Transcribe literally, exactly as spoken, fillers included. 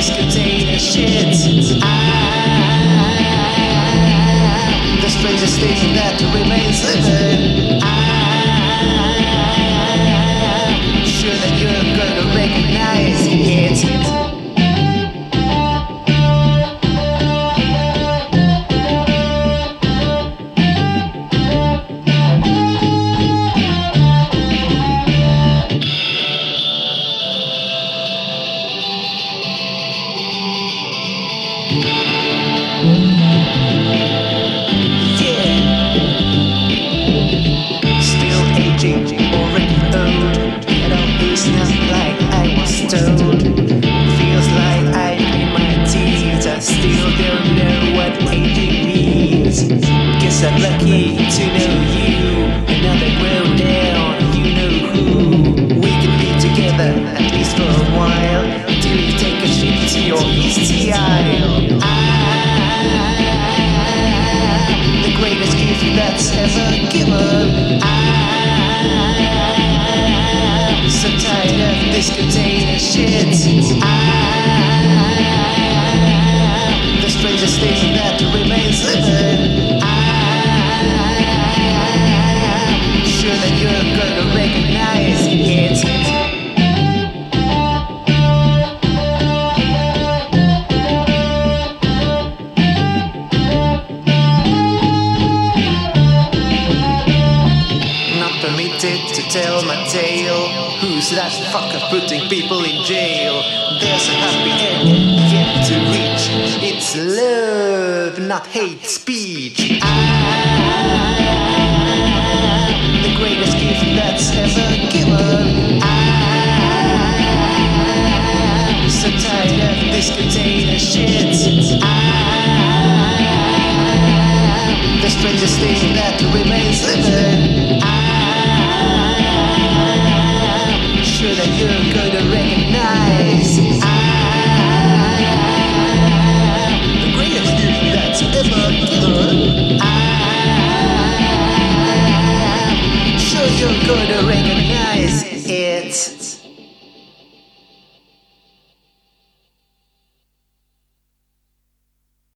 this container shit. Ah, the strangest thing that remains living. Ah, sure that you're gonna recognize it. Already old, and all is not like I was told. Feels like I'm in my teens, I still don't know what aging means. Guess I'm lucky to know you. Another grow down, you know who. We can be together at least for a while, till you take a shit to your easty aisle. Ah, the greatest gift that's ever given. Ah, so tired of this container shit. Ah, the strangest thing that remains living. Ah, sure that you're gonna recognize it. To tell my tale. Who's that fucker putting people in jail? There's a happy end yet to reach. It's love, not hate speech. Ah, the greatest gift that's ever given. Ah, so tired of this container shit.